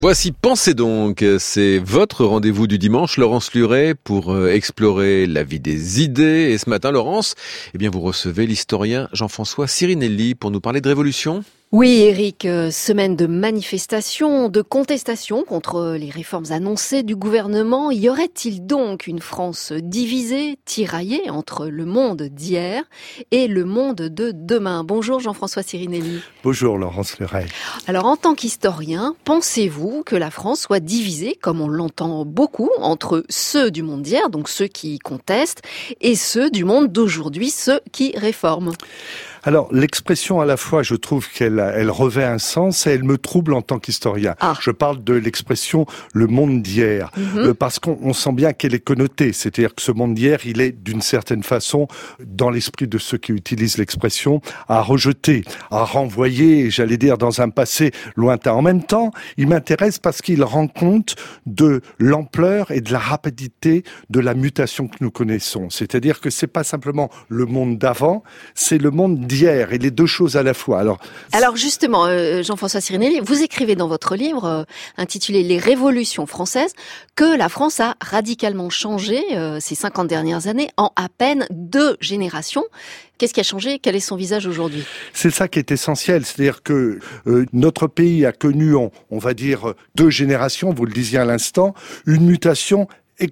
Voici Pensez donc, c'est votre rendez-vous du dimanche, Laurence Luret, pour explorer la vie des idées. Et ce matin, Laurence, vous recevez l'historien Jean-François Sirinelli pour nous parler de révolution. Oui, Eric, semaine de manifestations, de contestations contre les réformes annoncées du gouvernement. Y aurait-il donc une France divisée, tiraillée entre le monde d'hier et le monde de demain? Bonjour Jean-François Sirinelli. Bonjour Laurence Luret. Alors en tant qu'historien, pensez-vous que la France soit divisée, comme on l'entend beaucoup, entre ceux du monde d'hier, donc ceux qui contestent, et ceux du monde d'aujourd'hui, ceux qui réforment? Alors, l'expression à la fois, je trouve qu'elle revêt un sens et elle me trouble en tant qu'historien. Je parle de l'expression « le monde d'hier », parce qu'on sent bien qu'elle est connotée. C'est-à-dire que ce monde d'hier, il est d'une certaine façon, dans l'esprit de ceux qui utilisent l'expression, à rejeter, à renvoyer, j'allais dire, dans un passé lointain. En même temps, il m'intéresse parce qu'il rend compte de l'ampleur et de la rapidité de la mutation que nous connaissons. C'est-à-dire que c'est pas simplement le monde d'avant, c'est le monde d'hier, et les deux choses à la fois. Alors justement, Jean-François Sirinelli, vous écrivez dans votre livre intitulé « Les révolutions françaises » que la France a radicalement changé ces 50 dernières années en à peine 2 générations. Qu'est-ce qui a changé? Quel est son visage aujourd'hui? C'est ça qui est essentiel, c'est-à-dire que notre pays a connu, on va dire, 2 générations, vous le disiez à l'instant, une mutation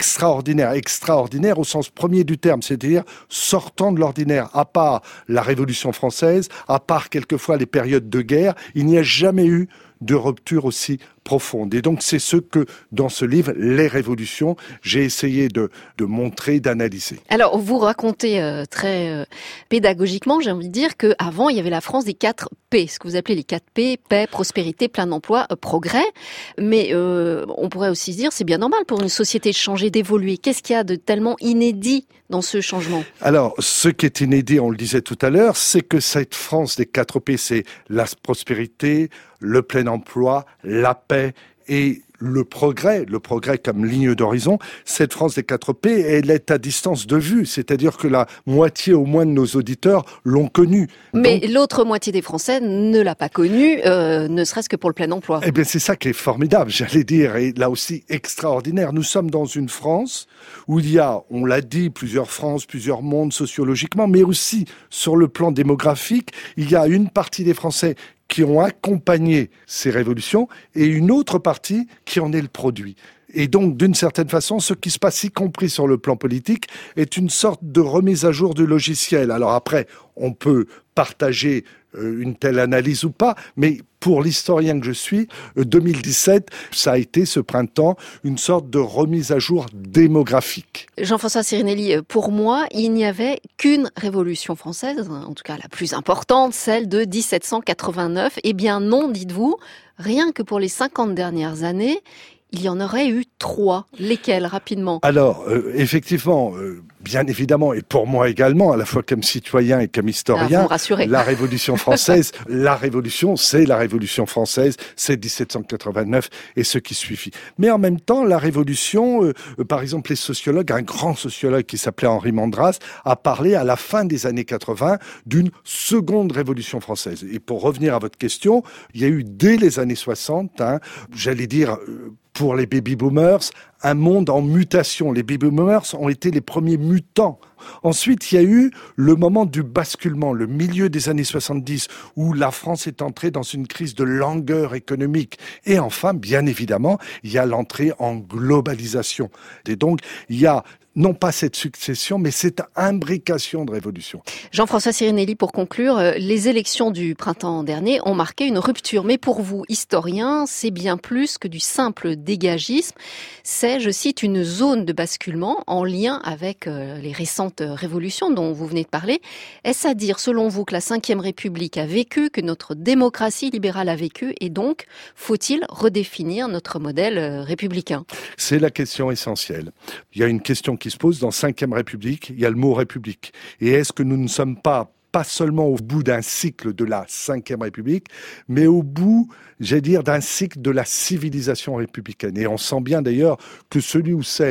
extraordinaire au sens premier du terme, c'est-à-dire sortant de l'ordinaire. À part la Révolution française, à part quelquefois les périodes de guerre, il n'y a jamais eu de rupture aussi profonde. Et donc c'est ce que, dans ce livre, Les Révolutions, j'ai essayé de montrer, d'analyser. Alors, vous racontez très pédagogiquement, j'ai envie de dire, qu'avant, il y avait la France des 4 P, ce que vous appelez les 4 P, paix, prospérité, plein d'emploi, progrès. Mais on pourrait aussi se dire, c'est bien normal pour une société de changer, d'évoluer. Qu'est-ce qu'il y a de tellement inédit dans ce changement? Alors, ce qui est inédit, on le disait tout à l'heure, c'est que cette France des 4 P, c'est la prospérité, le plein emploi, la paix et le progrès comme ligne d'horizon. Cette France des 4 P, elle est à distance de vue, c'est-à-dire que la moitié au moins de nos auditeurs l'ont connue. Mais l'autre moitié des Français ne l'a pas connue, ne serait-ce que pour le plein emploi. Eh bien, c'est ça qui est formidable, j'allais dire, et là aussi extraordinaire. Nous sommes dans une France où il y a, on l'a dit, plusieurs France, plusieurs mondes sociologiquement, mais aussi sur le plan démographique, il y a une partie des Français qui ont accompagné ces révolutions et une autre partie qui en est le produit. Et donc, d'une certaine façon, ce qui se passe, y compris sur le plan politique, est une sorte de remise à jour du logiciel. Alors après, on peut partager une telle analyse ou pas, mais pour l'historien que je suis, 2017, ça a été ce printemps une sorte de remise à jour démographique. Jean-François Sirinelli, pour moi, il n'y avait qu'une révolution française, en tout cas la plus importante, celle de 1789. Eh bien non, dites-vous, rien que pour les 50 dernières années, il y en aurait eu 3. Lesquelles, rapidement? Alors, effectivement, bien évidemment, et pour moi également, à la fois comme citoyen et comme historien, la Révolution française, c'est la Révolution française, c'est 1789 et ce qui suffit. Mais en même temps, la Révolution, par exemple, les sociologues, un grand sociologue qui s'appelait Henri Mandras, a parlé à la fin des années 80 d'une seconde Révolution française. Et pour revenir à votre question, il y a eu dès les années 60, j'allais dire, pour les baby-boomers, un monde en mutation. Les baby-boomers ont été les premiers mutants. Ensuite, il y a eu le moment du basculement, le milieu des années 70, où la France est entrée dans une crise de langueur économique. Et enfin, bien évidemment, il y a l'entrée en globalisation. Et donc, il y a non pas cette succession, mais cette imbrication de révolution. Jean-François Sirinelli, pour conclure, les élections du printemps dernier ont marqué une rupture. Mais pour vous, historien, c'est bien plus que du simple dégagisme. C'est, je cite, une zone de basculement en lien avec les récentes révolutions dont vous venez de parler. Est-ce à dire, selon vous, que la Ve République a vécu, que notre démocratie libérale a vécu, et donc, faut-il redéfinir notre modèle républicain? C'est la question essentielle. Il y a une question qui se pose dans Ve République, il y a le mot République. Et est-ce que nous ne sommes pas seulement au bout d'un cycle de la Ve République, mais au bout, j'allais dire, d'un cycle de la civilisation républicaine. Et on sent bien d'ailleurs que celui ou celle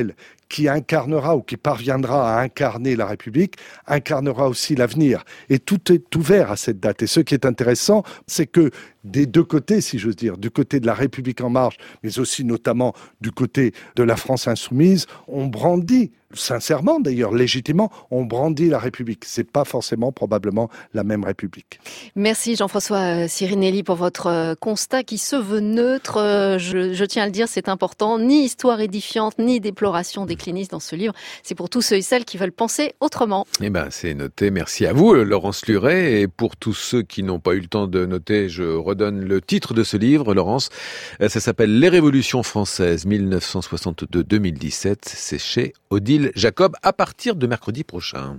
qui incarnera ou qui parviendra à incarner la République, incarnera aussi l'avenir. Et tout est ouvert à cette date. Et ce qui est intéressant, c'est que des deux côtés, si j'ose dire, du côté de la République en marche, mais aussi notamment du côté de la France insoumise, on brandit, sincèrement d'ailleurs, légitimement, on brandit la République. C'est pas forcément, probablement, la même République. Merci Jean-François Sirinelli pour votre constat qui se veut neutre. Je tiens à le dire, c'est important. Ni histoire édifiante, ni déploration décliniste dans ce livre. C'est pour tous ceux et celles qui veulent penser autrement. Eh ben, c'est noté. Merci à vous, Laurence Luret. Et pour tous ceux qui n'ont pas eu le temps de noter, je redonne le titre de ce livre, Laurence. Ça s'appelle Les Révolutions françaises 1962-2017. C'est chez Odile Jacob à partir de mercredi prochain.